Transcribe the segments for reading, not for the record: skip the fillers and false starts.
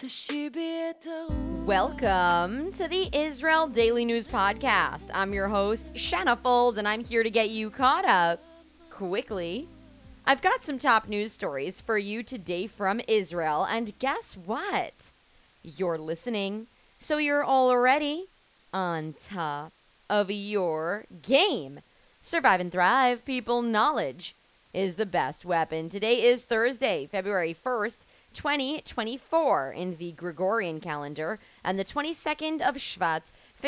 Welcome to the Israel Daily News Podcast. I'm your host, Shanna Fold, and I'm here to get you caught up quickly. I've got some top news stories for you today from Israel, and guess what? You're listening, so you're already on top of your game. Survive and thrive, people. Knowledge is the best weapon. Today is Thursday, February 1st, 2024 in the Gregorian calendar, and the 22nd of Shvat,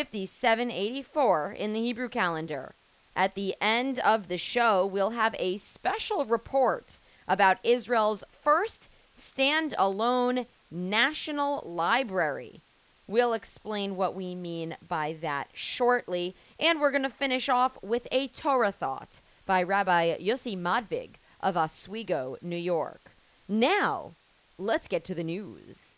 5784 in the Hebrew calendar. At the end of the show, we'll have a special report about Israel's first standalone national library. We'll explain what we mean by that shortly, and we're going to finish off with a Torah thought by Rabbi Yossi Madvig of Oswego, New York. Now, let's get to the news.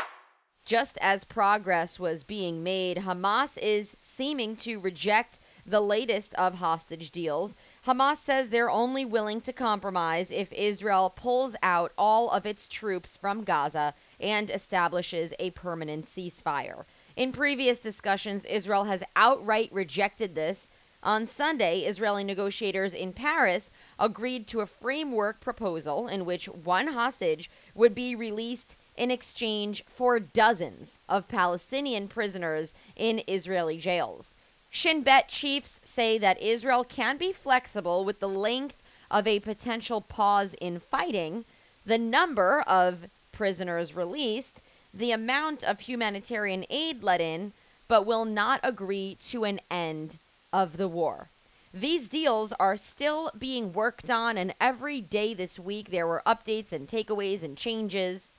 Just as progress was being made, Hamas is seeming to reject the latest of hostage deals. Hamas says they're only willing to compromise if Israel pulls out all of its troops from Gaza and establishes a permanent ceasefire. In previous discussions, Israel has outright rejected this. On Sunday, Israeli negotiators in Paris agreed to a framework proposal in which one hostage would be released in exchange for dozens of Palestinian prisoners in Israeli jails. Shin Bet chiefs say that Israel can be flexible with the length of a potential pause in fighting, the number of prisoners released, the amount of humanitarian aid let in, but will not agree to an end of the war. These deals are still being worked on, and every day this week there were updates and takeaways and changes.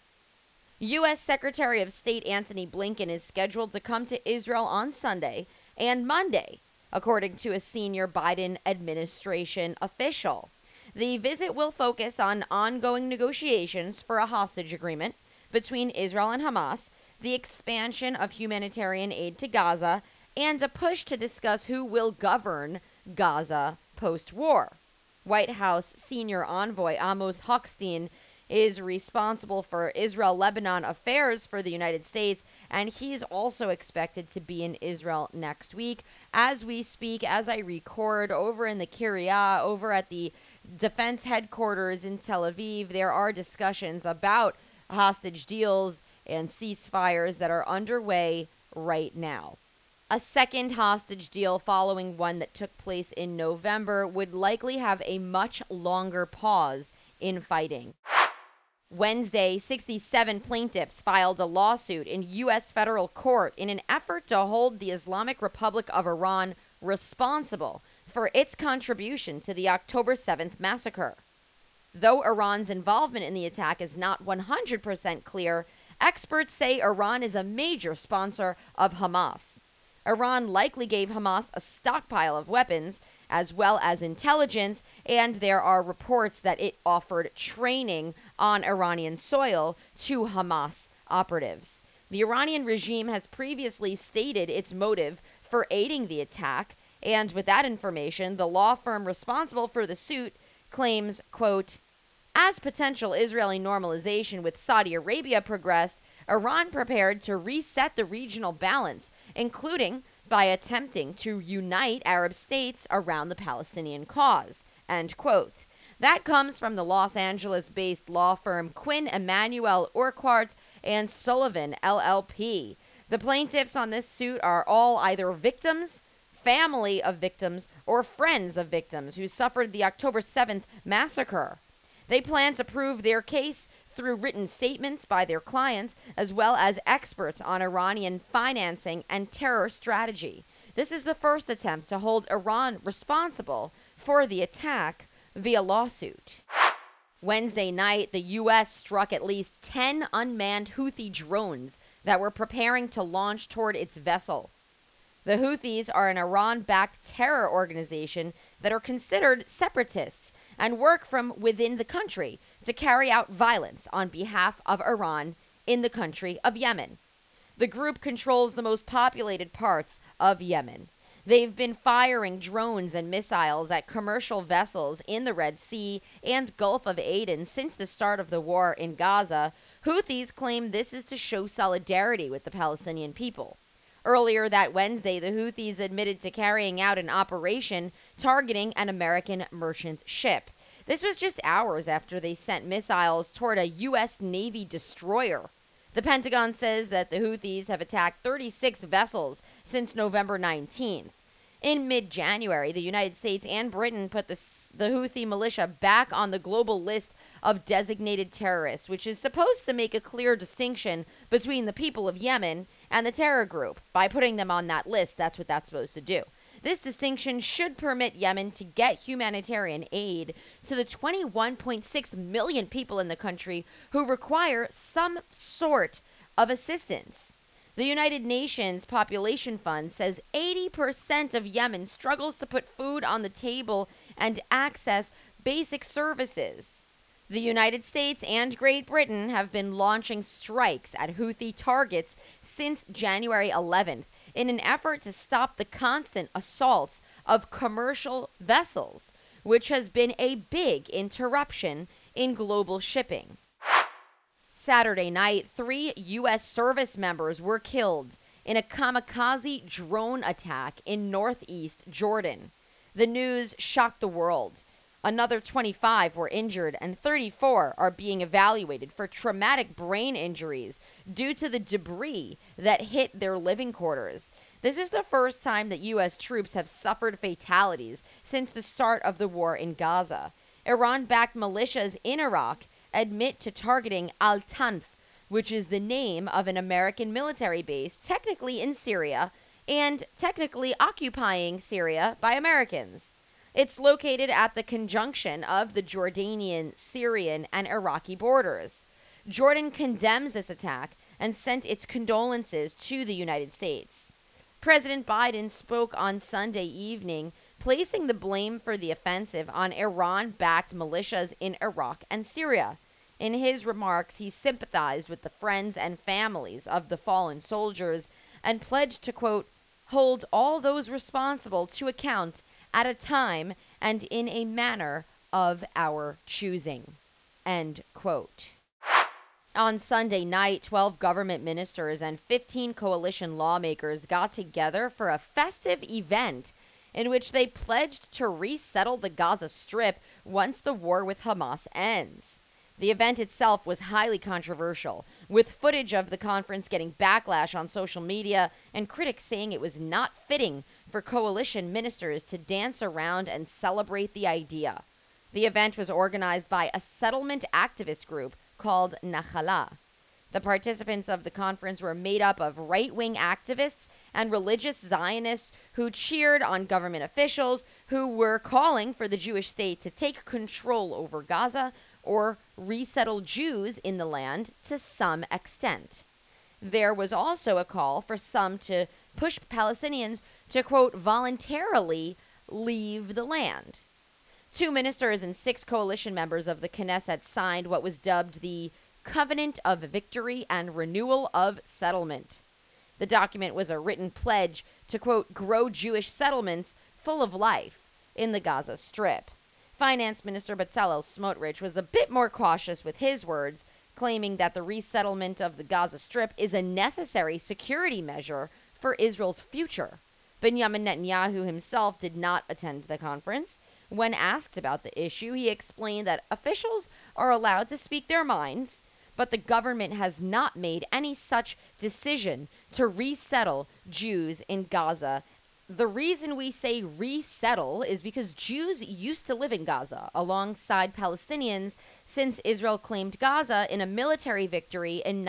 U.S. Secretary of State Antony Blinken is scheduled to come to Israel on Sunday and Monday, according to a senior Biden administration official. The visit will focus on ongoing negotiations for a hostage agreement between Israel and Hamas, the expansion of humanitarian aid to Gaza, and a push to discuss who will govern Gaza post-war. White House senior envoy Amos Hochstein is responsible for Israel-Lebanon affairs for the United States, and he's also expected to be in Israel next week. As we speak, as I record, over in the Kiryat, over at the defense headquarters in Tel Aviv, there are discussions about hostage deals and ceasefires that are underway right now. A second hostage deal following one that took place in November would likely have a much longer pause in fighting. Wednesday, 67 plaintiffs filed a lawsuit in U.S. federal court in an effort to hold the Islamic Republic of Iran responsible for its contribution to the October 7th massacre. Though Iran's involvement in the attack is not 100% clear, experts say Iran is a major sponsor of Hamas. Iran likely gave Hamas a stockpile of weapons, as well as intelligence, and there are reports that it offered training on Iranian soil to Hamas operatives. The Iranian regime has previously stated its motive for aiding the attack, and with that information, the law firm responsible for the suit claims, quote, as potential Israeli normalization with Saudi Arabia progressed, Iran prepared to reset the regional balance, including by attempting to unite Arab states around the Palestinian cause, end quote. That comes from the Los Angeles-based law firm Quinn Emanuel Urquhart and Sullivan, LLP. The plaintiffs on this suit are all either victims, family of victims, or friends of victims who suffered the October 7th massacre. They plan to prove their case through written statements by their clients, as well as experts on Iranian financing and terror strategy. This is the first attempt to hold Iran responsible for the attack via lawsuit. Wednesday night, the U.S. struck at least 10 unmanned Houthi drones that were preparing to launch toward its vessel. The Houthis are an Iran-backed terror organization that are considered separatists and work from within the country to carry out violence on behalf of Iran in the country of Yemen. The group controls the most populated parts of Yemen. They've been firing drones and missiles at commercial vessels in the Red Sea and Gulf of Aden since the start of the war in Gaza. Houthis claim this is to show solidarity with the Palestinian people. Earlier that Wednesday, the Houthis admitted to carrying out an operation targeting an American merchant ship. This was just hours after they sent missiles toward a U.S. Navy destroyer. The Pentagon says that the Houthis have attacked 36 vessels since November 19th. In mid-January, the United States and Britain put the Houthi militia back on the global list of designated terrorists, which is supposed to make a clear distinction between the people of Yemen and the terror group. By putting them on that list, that's what that's supposed to do. This distinction should permit Yemen to get humanitarian aid to the 21.6 million people in the country who require some sort of assistance. The United Nations Population Fund says 80% of Yemen struggles to put food on the table and access basic services. The United States and Great Britain have been launching strikes at Houthi targets since January 11th in an effort to stop the constant assaults of commercial vessels, which has been a big interruption in global shipping. Saturday night, 3 U.S. service members were killed in a kamikaze drone attack in northeast Jordan. The news shocked the world. Another 25 were injured and 34 are being evaluated for traumatic brain injuries due to the debris that hit their living quarters. This is the first time that U.S. troops have suffered fatalities since the start of the war in Gaza. Iran-backed militias in Iraq admit to targeting Al-Tanf, which is the name of an American military base technically in Syria and technically occupying Syria by Americans. It's located at the conjunction of the Jordanian, Syrian, and Iraqi borders. Jordan condemns this attack and sent its condolences to the United States. President Biden spoke on Sunday evening, placing the blame for the offensive on Iran-backed militias in Iraq and Syria. In his remarks, he sympathized with the friends and families of the fallen soldiers and pledged to, quote, hold all those responsible to account at a time and in a manner of our choosing, end quote. On Sunday night, 12 government ministers and 15 coalition lawmakers got together for a festive event in which they pledged to resettle the Gaza Strip once the war with Hamas ends. The event itself was highly controversial, with footage of the conference getting backlash on social media and critics saying it was not fitting for coalition ministers to dance around and celebrate the idea. The event was organized by a settlement activist group called Nakhala. The participants of the conference were made up of right-wing activists and religious Zionists who cheered on government officials who were calling for the Jewish state to take control over Gaza or resettle Jews in the land to some extent. There was also a call for some to push Palestinians to, quote, voluntarily leave the land. 2 ministers and 6 coalition members of the Knesset signed what was dubbed the Covenant of Victory and Renewal of Settlement. The document was a written pledge to, quote, grow Jewish settlements full of life in the Gaza Strip. Finance Minister Bezalel Smotrich was a bit more cautious with his words, claiming that the resettlement of the Gaza Strip is a necessary security measure for Israel's future. Benjamin Netanyahu himself did not attend the conference. When asked about the issue, he explained that officials are allowed to speak their minds, but the government has not made any such decision to resettle Jews in Gaza. The reason we say resettle is because Jews used to live in Gaza alongside Palestinians since Israel claimed Gaza in a military victory in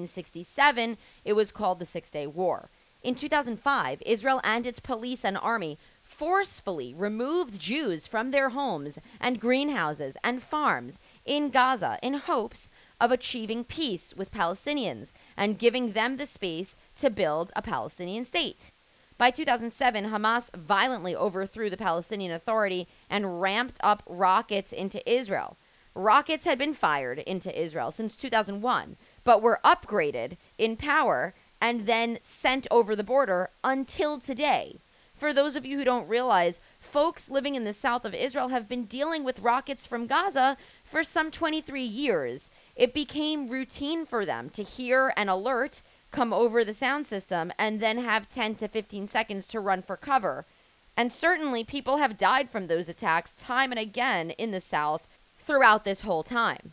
1967. It was called the Six-Day War. In 2005, Israel and its police and army forcefully removed Jews from their homes and greenhouses and farms in Gaza in hopes of achieving peace with Palestinians and giving them the space to build a Palestinian state. By 2007, Hamas violently overthrew the Palestinian Authority and ramped up rockets into Israel. Rockets had been fired into Israel since 2001, but were upgraded in power and then sent over the border until today. for those of you who don't realize, folks living in the south of Israel have been dealing with rockets from Gaza for some 23 years. It became routine for them to hear an alert come over the sound system and then have 10 to 15 seconds to run for cover. And certainly people have died from those attacks time and again in the south throughout this whole time.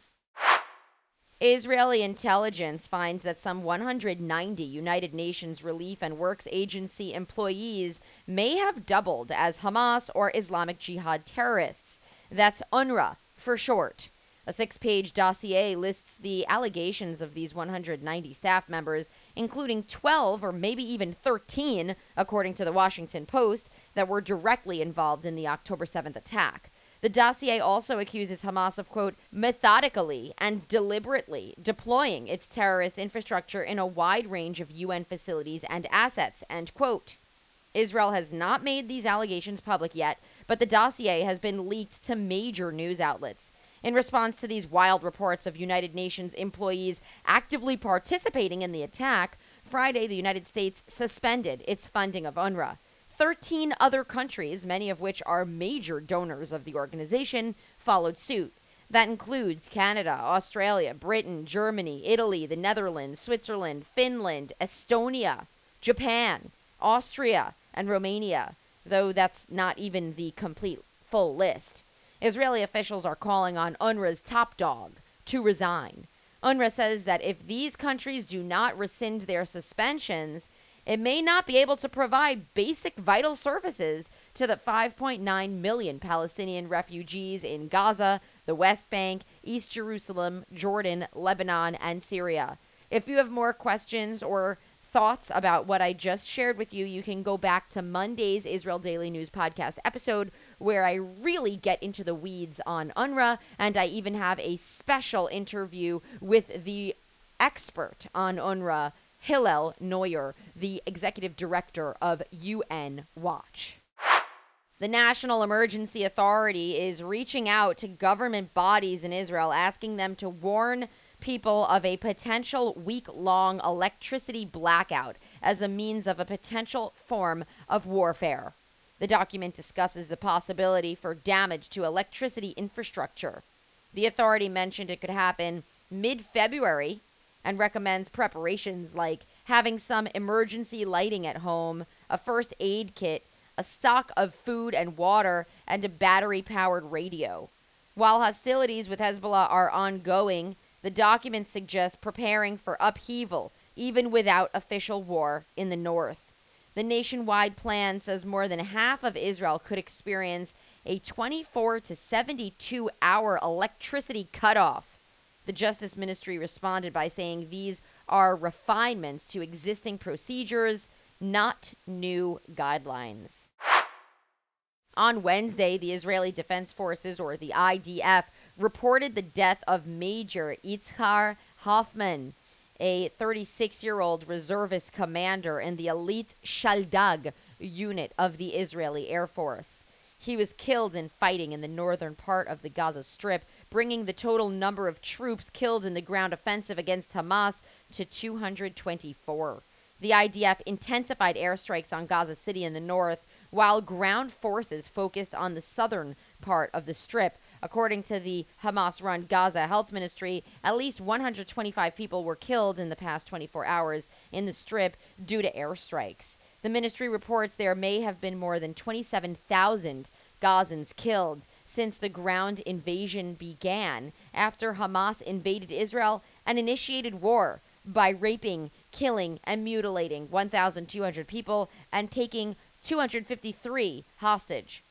Israeli intelligence finds that some 190 United Nations Relief and Works Agency employees may have doubled as Hamas or Islamic Jihad terrorists. That's UNRWA for short. A 6-page dossier lists the allegations of these 190 staff members, including 12 or maybe even 13, according to the Washington Post, that were directly involved in the October 7th attack. The dossier also accuses Hamas of, quote, methodically and deliberately deploying its terrorist infrastructure in a wide range of UN facilities and assets, end quote. Israel has not made these allegations public yet, but the dossier has been leaked to major news outlets. In response to these wild reports of United Nations employees actively participating in the attack, Friday the United States suspended its funding of UNRWA. 13 other countries, many of which are major donors of the organization, followed suit. That includes Canada, Australia, Britain, Germany, Italy, the Netherlands, Switzerland, Finland, Estonia, Japan, Austria, and Romania, though that's not even the complete full list. Israeli officials are calling on UNRWA's top dog to resign. UNRWA says that if these countries do not rescind their suspensions, it may not be able to provide basic vital services to the 5.9 million Palestinian refugees in Gaza, the West Bank, East Jerusalem, Jordan, Lebanon, and Syria. If you have more questions or thoughts about what I just shared with you, you can go back to Monday's Israel Daily News podcast episode, where I really get into the weeds on UNRWA, and I even have a special interview with the expert on UNRWA, Hillel Neuer, the executive director of UN Watch. The National Emergency Authority is reaching out to government bodies in Israel, asking them to warn people of a potential week-long electricity blackout as a means of a potential form of warfare. The document discusses the possibility for damage to electricity infrastructure. The authority mentioned it could happen mid-February and recommends preparations like having some emergency lighting at home, a first aid kit, a stock of food and water, and a battery-powered radio. While hostilities with Hezbollah are ongoing, the document suggests preparing for upheaval, even without official war in the north. The nationwide plan says more than half of Israel could experience a 24 to 72-hour electricity cutoff. The Justice Ministry responded by saying these are refinements to existing procedures, not new guidelines. On Wednesday, the Israeli Defense Forces, or the IDF, reported the death of Major Itzhar Hoffman, a 36-year-old reservist commander in the elite Shaldag unit of the Israeli Air Force. He was killed in fighting in the northern part of the Gaza Strip, bringing the total number of troops killed in the ground offensive against Hamas to 224. The IDF intensified airstrikes on Gaza City in the north, while ground forces focused on the southern part of the Strip. According to the Hamas-run Gaza Health Ministry, at least 125 people were killed in the past 24 hours in the Strip due to airstrikes. The ministry reports there may have been more than 27,000 Gazans killed since the ground invasion began after Hamas invaded Israel and initiated war by raping, killing, and mutilating 1,200 people and taking 253 hostage.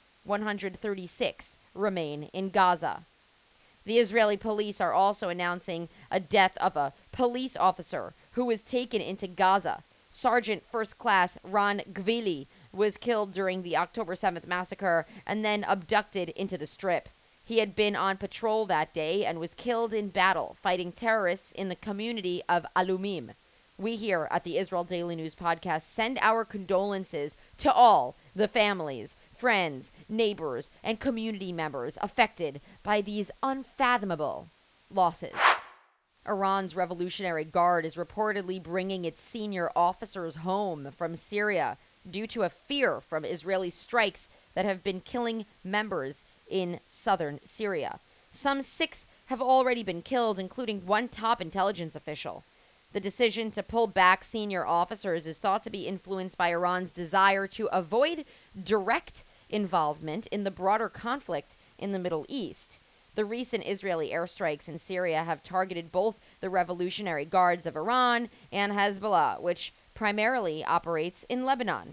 136 remain in Gaza. The Israeli police are also announcing a death of a police officer who was taken into Gaza. Sergeant First Class Ron Gvili was killed during the October 7th massacre and then abducted into the Strip. He had been on patrol that day and was killed in battle fighting terrorists in the community of Alumim. We here at the Israel Daily News podcast send our condolences to all the families, friends, neighbors, and community members affected by these unfathomable losses. Iran's Revolutionary Guard is reportedly bringing its senior officers home from Syria due to a fear from Israeli strikes that have been killing members in southern Syria. Some 6 have already been killed, including one top intelligence official. The decision to pull back senior officers is thought to be influenced by Iran's desire to avoid direct involvement in the broader conflict in the Middle East. The recent Israeli airstrikes in Syria have targeted both the Revolutionary Guards of Iran and Hezbollah, which primarily operates in Lebanon.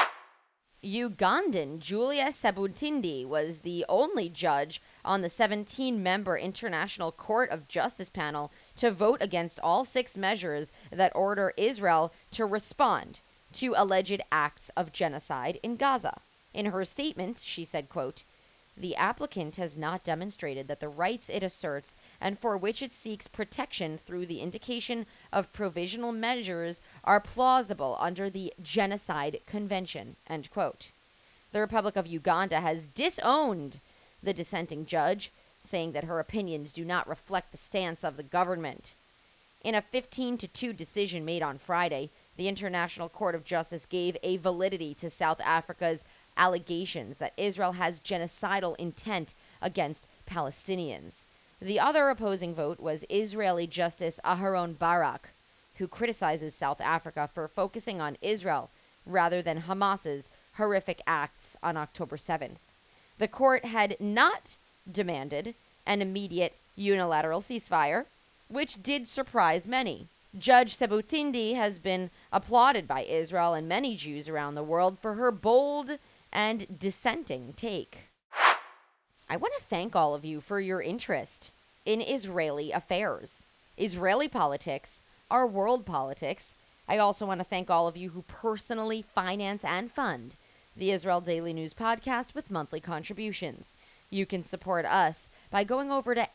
Ugandan Julia Sebutindi was the only judge on the 17-member International Court of Justice panel to vote against all 6 measures that order Israel to respond to alleged acts of genocide in Gaza. In her statement, she said, quote, "The applicant has not demonstrated that the rights it asserts and for which it seeks protection through the indication of provisional measures are plausible under the Genocide Convention," end quote. The Republic of Uganda has disowned the dissenting judge, saying that her opinions do not reflect the stance of the government. In a 15-2 decision made on Friday, the International Court of Justice gave a validity to South Africa's allegations that Israel has genocidal intent against Palestinians. The other opposing vote was Israeli Justice Aharon Barak, who criticizes South Africa for focusing on Israel rather than Hamas's horrific acts on October 7th. The court had not demanded an immediate unilateral ceasefire, which did surprise many. Judge Sebutindi has been applauded by Israel and many Jews around the world for her bold and dissenting take. I want to thank all of you for your interest in Israeli affairs. Israeli politics are world politics. I also want to thank all of you who personally finance and fund the Israel Daily News podcast with monthly contributions. You can support us by going over to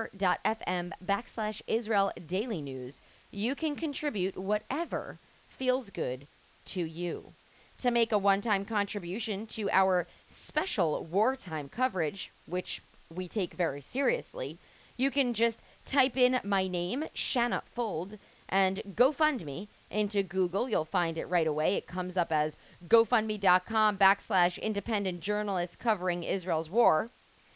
anchor.fm/Israel Daily News. You can contribute whatever feels good to you. To make a one-time contribution to our special wartime coverage, which we take very seriously, you can just type in my name, Shanna Fold, and GoFundMe into Google. You'll find it right away. It comes up as gofundme.com/independent journalist covering Israel's war.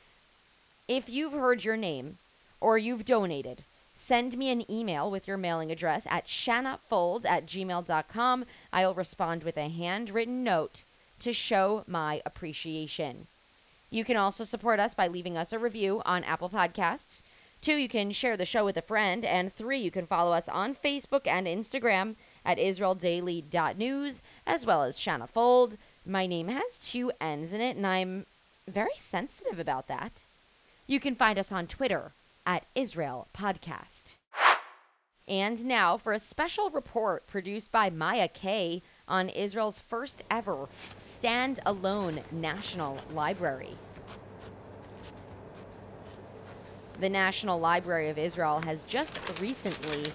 If you've heard your name or you've donated, send me an email with your mailing address at shannafold@gmail.com. I'll respond with a handwritten note to show my appreciation. You can also support us by leaving us a review on Apple Podcasts. 2, you can share the show with a friend. And 3, you can follow us on Facebook and Instagram at israeldaily.news, as well as Shanna Fold. My name has 2 N's in it, and I'm very sensitive about that. You can find us on Twitter at Israel Podcast. And now for a special report produced by Maya Kay on Israel's first ever stand-alone National Library. The National Library of Israel has just recently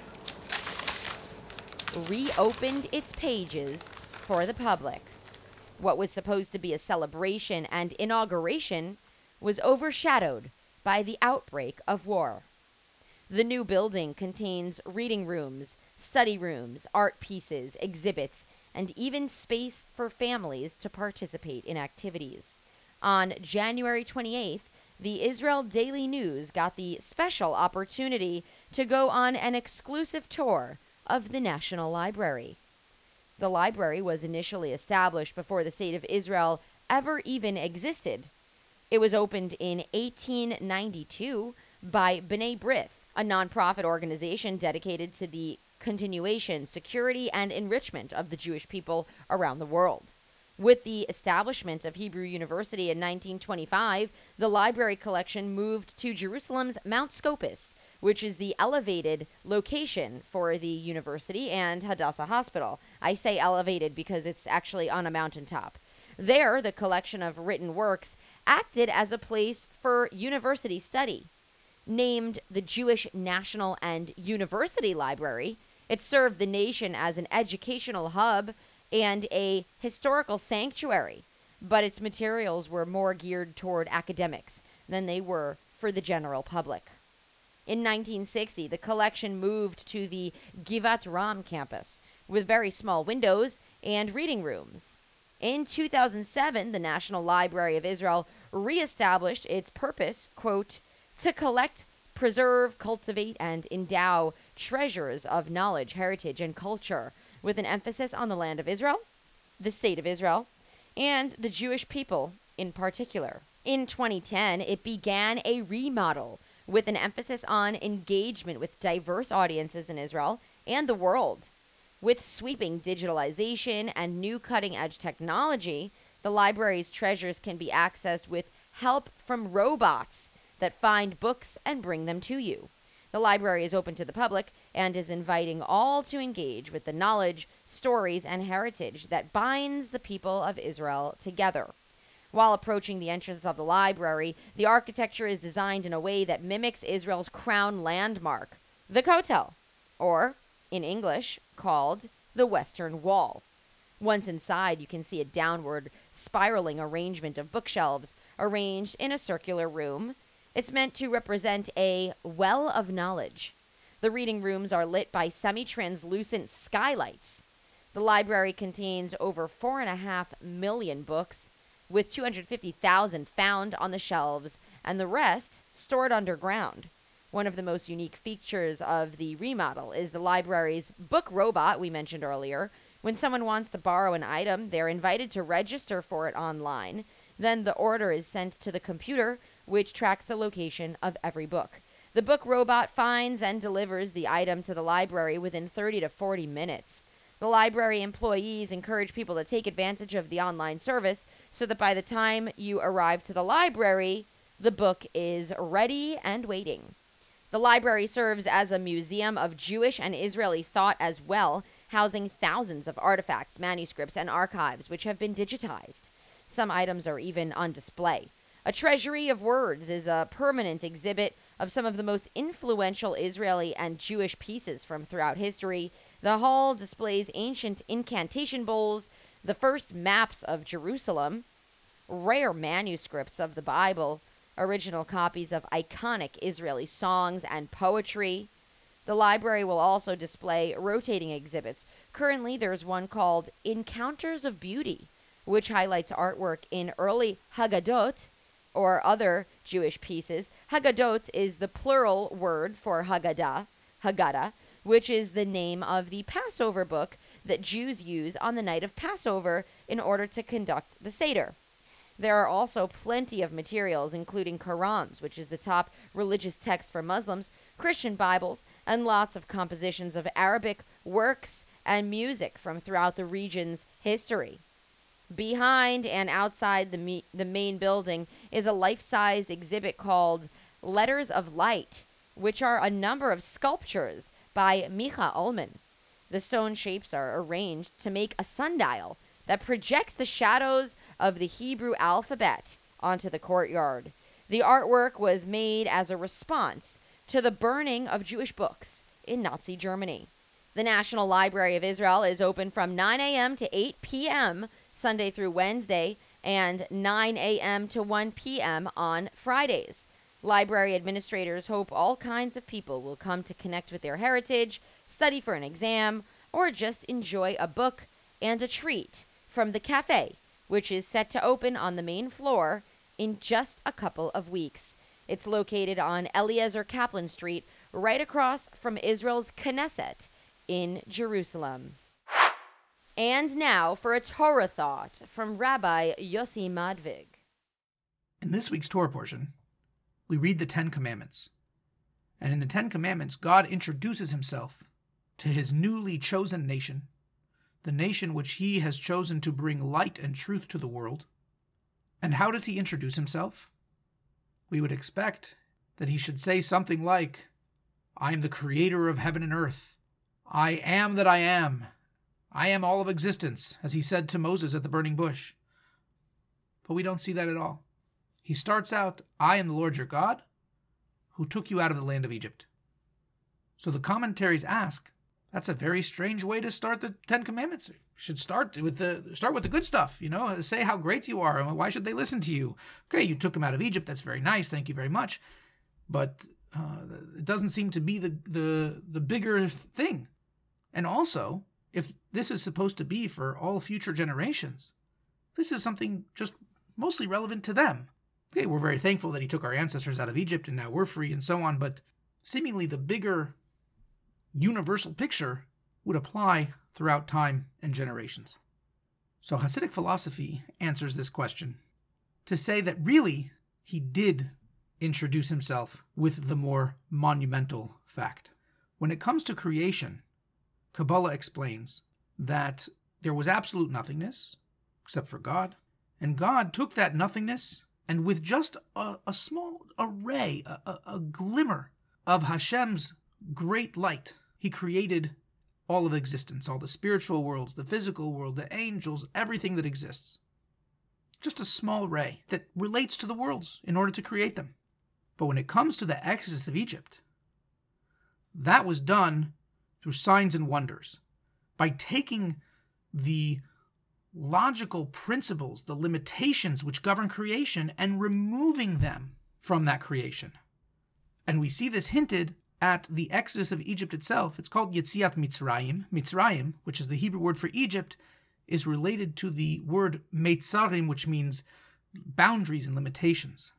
reopened its pages for the public. What was supposed to be a celebration and inauguration was overshadowed by the outbreak of war. The new building contains reading rooms, study rooms, art pieces, exhibits, and even space for families to participate in activities. On January 28th, the Israel Daily News got the special opportunity to go on an exclusive tour of the National Library. The library was initially established before the State of Israel ever even existed. It was opened in 1892 by B'nai B'rith, a nonprofit organization dedicated to the continuation, security, and enrichment of the Jewish people around the world. With the establishment of Hebrew University in 1925, the library collection moved to Jerusalem's Mount Scopus, which is the elevated location for the university and Hadassah Hospital. I say elevated because it's actually on a mountaintop. There, the collection of written works acted as a place for university study. Named the Jewish National and University Library, it served the nation as an educational hub and a historical sanctuary, but its materials were more geared toward academics than they were for the general public. In 1960, the collection moved to the Givat Ram campus, with very small windows and reading rooms. In 2007, the National Library of Israel reestablished its purpose, quote, to collect, preserve, cultivate, and endow treasures of knowledge, heritage, and culture, with an emphasis on the land of Israel, the state of Israel, and the Jewish people in particular. In 2010, it began a remodel with an emphasis on engagement with diverse audiences in Israel and the world. With sweeping digitalization and new cutting-edge technology, the library's treasures can be accessed with help from robots that find books and bring them to you. The library is open to the public and is inviting all to engage with the knowledge, stories, and heritage that binds the people of Israel together. While approaching the entrance of the library, the architecture is designed in a way that mimics Israel's crown landmark, the Kotel, or, in English, called the Western Wall. Once inside, you can see a downward spiraling arrangement of bookshelves arranged in a circular room. It's meant to represent a well of knowledge. The reading rooms are lit by semi-translucent skylights. The library contains over 4.5 million books, with 250,000 found on the shelves and the rest stored underground. One of the most unique features of the remodel is the library's book robot we mentioned earlier. When someone wants to borrow an item, they're invited to register for it online. Then the order is sent to the computer, which tracks the location of every book. The book robot finds and delivers the item to the library within 30 to 40 minutes. The library employees encourage people to take advantage of the online service so that by the time you arrive to the library, the book is ready and waiting. The library serves as a museum of Jewish and Israeli thought as well, housing thousands of artifacts, manuscripts, and archives which have been digitized. Some items are even on display. A Treasury of Words is a permanent exhibit of some of the most influential Israeli and Jewish pieces from throughout history. The hall displays ancient incantation bowls, the first maps of Jerusalem, rare manuscripts of the Bible, original copies of iconic Israeli songs and poetry. The library will also display rotating exhibits. Currently, there's one called Encounters of Beauty, which highlights artwork in early Haggadot or other Jewish pieces. Haggadot is the plural word for Haggadah, which is the name of the Passover book that Jews use on the night of Passover in order to conduct the Seder. There are also plenty of materials, including Qurans, which is the top religious text for Muslims, Christian Bibles, and lots of compositions of Arabic works and music from throughout the region's history. Behind and outside the main building is a life-sized exhibit called Letters of Light, which are a number of sculptures by Micha Ullman. The stone shapes are arranged to make a sundial that projects the shadows of the Hebrew alphabet onto the courtyard. The artwork was made as a response to the burning of Jewish books in Nazi Germany. The National Library of Israel is open from 9 a.m. to 8 p.m. Sunday through Wednesday and 9 a.m. to 1 p.m. on Fridays. Library administrators hope all kinds of people will come to connect with their heritage, study for an exam, or just enjoy a book and a treat from the cafe, which is set to open on the main floor in just a couple of weeks. It's located on Eliezer Kaplan Street, right across from Israel's Knesset in Jerusalem. And now for a Torah thought from Rabbi Yossi Madvig. In this week's Torah portion, we read the Ten Commandments. And in the Ten Commandments, God introduces himself to his newly chosen nation, the nation which he has chosen to bring light and truth to the world. And how does he introduce himself? We would expect that he should say something like, I am the creator of heaven and earth. I am that I am. I am all of existence, as he said to Moses at the burning bush. But we don't see that at all. He starts out, I am the Lord your God, who took you out of the land of Egypt. So the commentaries ask, that's a very strange way to start the Ten Commandments. You should start with the good stuff, say how great you are, and why should they listen to you? Okay, you took them out of Egypt, that's very nice, thank you very much. But it doesn't seem to be the bigger thing. And also, if this is supposed to be for all future generations, this is something just mostly relevant to them. Okay, we're very thankful that he took our ancestors out of Egypt and now we're free and so on, but seemingly the bigger universal picture would apply throughout time and generations. So Hasidic philosophy answers this question to say that really he did introduce himself with the more monumental fact. When it comes to creation, Kabbalah explains that there was absolute nothingness, except for God, and God took that nothingness and with just a small ray, a glimmer of Hashem's great light, he created all of existence, all the spiritual worlds, the physical world, the angels, everything that exists. Just a small ray that relates to the worlds in order to create them. But when it comes to the Exodus of Egypt, that was done through signs and wonders, by taking the logical principles, the limitations which govern creation, and removing them from that creation. And we see this hinted at the Exodus of Egypt itself. It's called Yetziat Mitzrayim. Mitzrayim, which is the Hebrew word for Egypt, is related to the word Meitzarim, which means boundaries and limitations.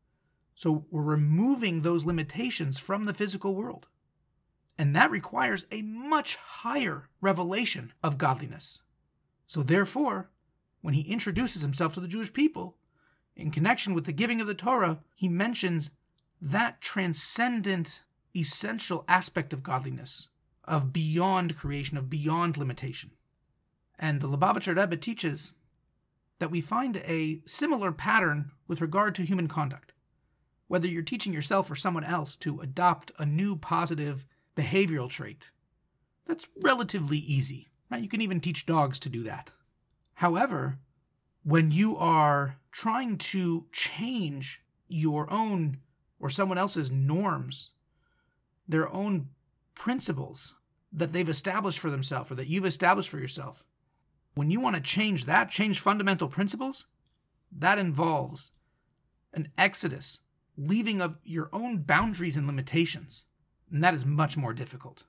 So we're removing those limitations from the physical world. And that requires a much higher revelation of godliness. So therefore, when he introduces himself to the Jewish people, in connection with the giving of the Torah, he mentions that transcendent, essential aspect of godliness, of beyond creation, of beyond limitation. And the Lubavitcher Rebbe teaches that we find a similar pattern with regard to human conduct. Whether you're teaching yourself or someone else to adopt a new positive behavioral trait, that's relatively easy, right? You can even teach dogs to do that. However, when you are trying to change your own or someone else's norms, their own principles that they've established for themselves or that you've established for yourself, when you want to change that, change fundamental principles, that involves an exodus, leaving of your own boundaries and limitations. And that is much more difficult.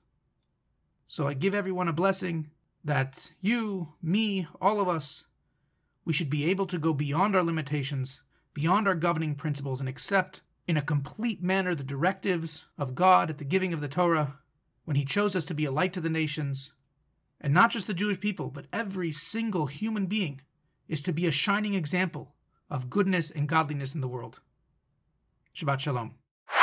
So I give everyone a blessing that you, me, all of us, we should be able to go beyond our limitations, beyond our governing principles, and accept in a complete manner the directives of God at the giving of the Torah, when he chose us to be a light to the nations, and not just the Jewish people, but every single human being is to be a shining example of goodness and godliness in the world. Shabbat Shalom.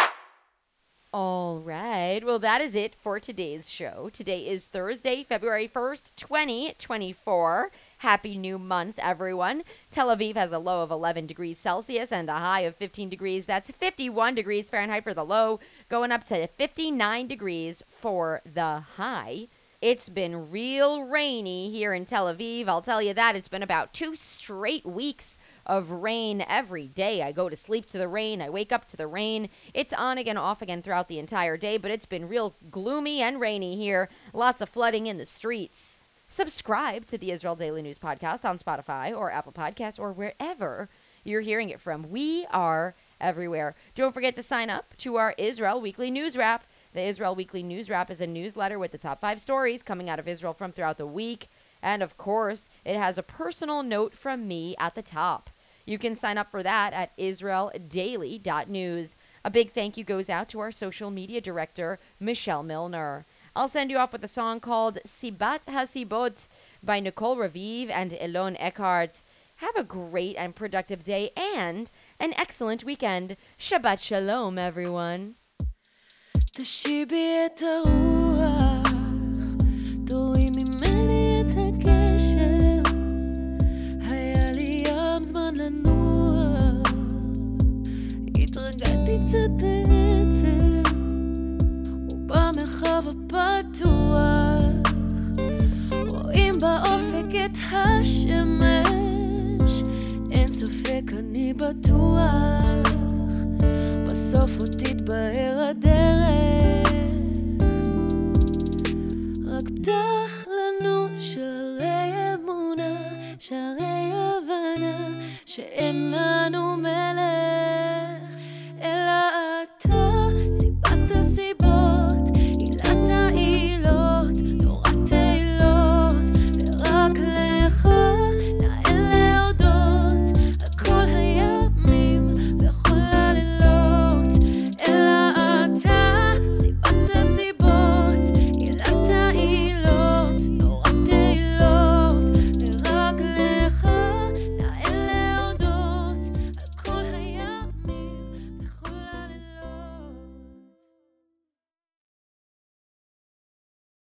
All right. Well, that is it for today's show. Today is Thursday, February 1st, 2024. Happy new month, everyone. Tel Aviv has a low of 11 degrees Celsius and a high of 15 degrees. That's 51 degrees Fahrenheit for the low, going up to 59 degrees for the high. It's been real rainy here in Tel Aviv. I'll tell you that. It's been about 2 straight weeks of rain every day. I go to sleep to the rain. I wake up to the rain. It's on again, off again throughout the entire day, but it's been real gloomy and rainy here. Lots of flooding in the streets. Subscribe to the Israel Daily News Podcast on Spotify or Apple Podcasts or wherever you're hearing it from. We are everywhere. Don't forget to sign up to our Israel Weekly News Wrap. The Israel Weekly News Wrap is a newsletter with the top 5 stories coming out of Israel from throughout the week. And of course, it has a personal note from me at the top. You can sign up for that at israeldaily.news. A big thank you goes out to our social media director, Michelle Milner. I'll send you off with a song called Sibat HaSibot by Nicole Raviv and Elon Eckhart. Have a great and productive day and an excellent weekend. Shabbat Shalom, everyone. תשיבי את הרוח, תורי ממני את הקשר, היה לי ים זמן לנוח, התרגלתי קצת בעצם, ובמרחב הפתוח, רואים באופק את השמש, אין ספק אני בטוח, בסוף עוד תתבהר הדרך.